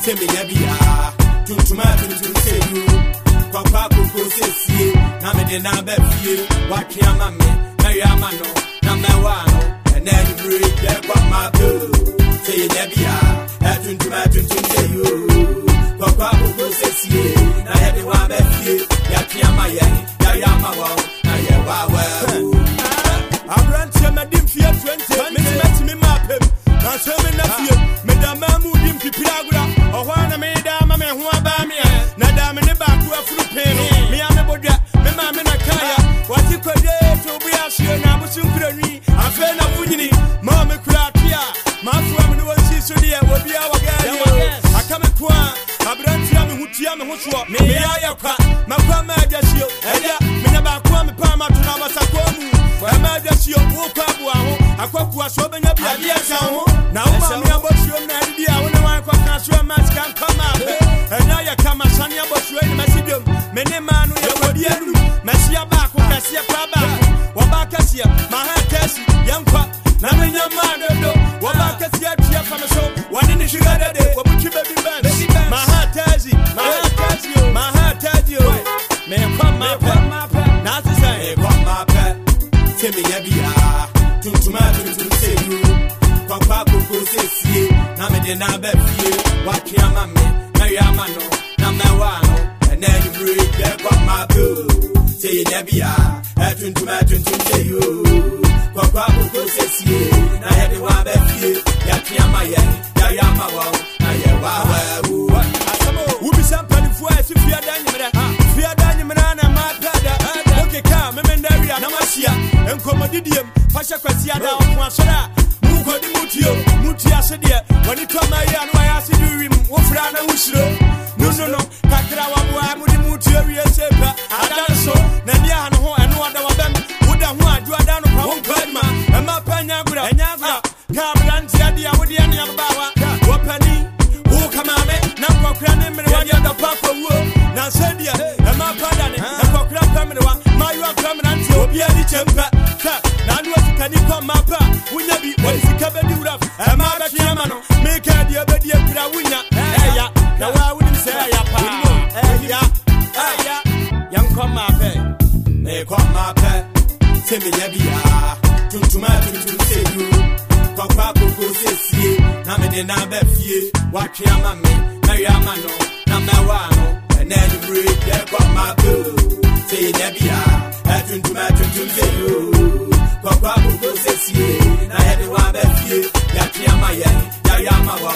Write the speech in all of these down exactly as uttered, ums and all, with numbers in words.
Say me yabia, to tomato to say you, Papa Coco says, Name de Nabe, what Yamame, Nayamano, Namawano, and then you break that what my boo. Say yabia, to tomato to say you, Papa Coco says, I had the one that Yakiamaya, Yayamawa, Nayawa. I ran to my dim fear twenty, met me map him, now show me nothing, Madame Mudim Pipiagra, or one I made a mamma who are by me, Nadam in the back who are through pain, me and the Bodia, me mamma in a kaya, what you could do to be a shoe, and I was soon crony, I fell up with you, Mamma Kratia, my friend who was so dear will be our guy. I come a qua, I brought Yam who Tiam who swap me, I have my grandma just you, and ya, Minaba Kwame Palma to Navasakomu. Where my just you walk up, I quack was open up your dear sound. Now, I'm about you, Nadia, when I can't show a match can come out. And now you come, my son, you're about to read my studio. Many man, you're dear, Messia back, Messia Paba, Wabakasia, my hand test, young quack, Namin your man, Wabakasia, from a show, one in the sugar day, what would you be banned? My heart tells you, my heart tells you, my heart tells you, may come my pet, my pet, not to say, come my pet. Say me yabia, to tomato to say you, Papa Coco says, Name de Nabe, what Yamame, Nayamano, Namawano, and then you break that what my boo. Say yabia, to tomato to say you, Papa Coco says, I had the one that Yakiamaya, Yayamawa, Nayawa, who be some penny for us if you are done, if you are done, my brother, okay, come, Memendaria, Namasia. Commodidium, Pasha Quasiada, Masara, Muko di Mutio, Mutia Sedia, when it come my young, I asked you, Wofrana Usro, no, no, no, Kakrawa, Mudi Mutio, Sepa, Adanso, Nadia, and no other of them, would have one, you are down upon Padma, and my Panagra, and Yagra, Cabran, Zadia, with the Anabawa, Wapani, who come out, now Cocran, and the Papa Wood, now Sedia, and my Padan, and Cocran Pamela, my young permanent, Obiadi Champa. Can you come up? When you be what is the cabin rough? I'm out of Yamano, make a dear baby a winner. Hey, ya, now I wouldn't say, Hey, ya, hey, ya, young come up, may come up, say me, Yabia, to tomato to say you, Papa Coco says, Name de Nabe, what Yamame, Nayamano, Namawano, and then you break that what my boo. Say Yabia, to tomato to say you. Papa Coco says, I had the one that you, Yakiamaya, Yayamawa,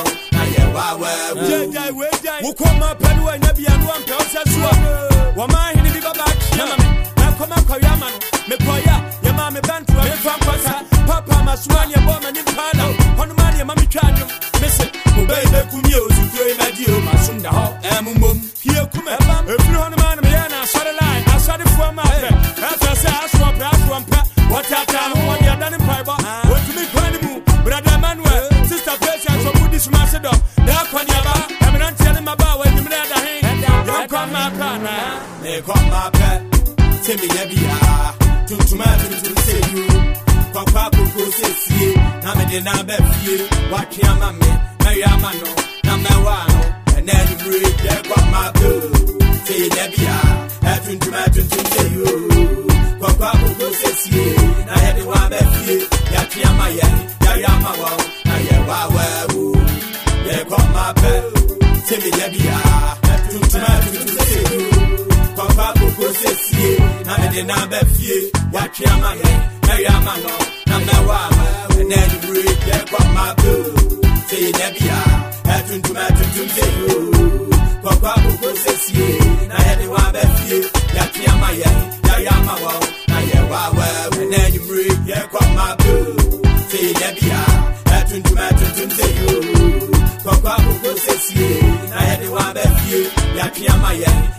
Nayawa, who come up and when you are one person, Wama in the back, Yamame, now come up, Yaman, Mepoya, Yamame Bantu, Papa Maswania, woman in Palo, Honumania, Mammy Canyon, Miss it, Baby Kumio, to play my deal, Masunda, Amum, here come up, if you want a man, I saw the line, I saw the form of it, after I said, I saw a one pack. What I time what you are done in private? What to me, Panimu, Brother Manuel, Sister Patience, or Buddhist Macedo, Dakwanyaba, I'm not telling my bow when you made a hand. Don't come my partner, they come my pet, say me, Yabia, to tomato to say you, Papa Coco says, Name de Nabe, what Yamame, Nayamano, Namawano, and then you break that what my boo. Say Yabia, to tomato to say you. Papa Coco says, I had the one that you, Yakiamaya, Yayamawa, Nayawa, they come my pet, say me, Yabia, to tomato to say you. Papa Coco says, I had the Nabe, Yakiamaya, Nayamano, Namawa, and then you break that what my boo. Say Yabia, to tomato to say you. Papa Coco says, I had the one that you, Yakiamaya, Yayamawa. And then you breathe, yeah, quite my boo. Say, Yabia, I turn to my turn to you. Papa, who goes, I had the one that you, Yakiamaya,